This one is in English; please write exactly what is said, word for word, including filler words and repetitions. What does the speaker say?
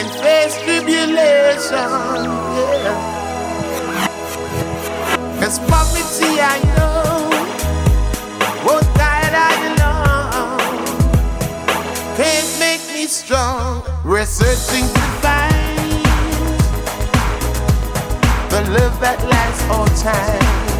and face tribulation. Yeah. Cause poverty I know won't guide I along. Can't make me strong. We're searching to find the love that lasts all time.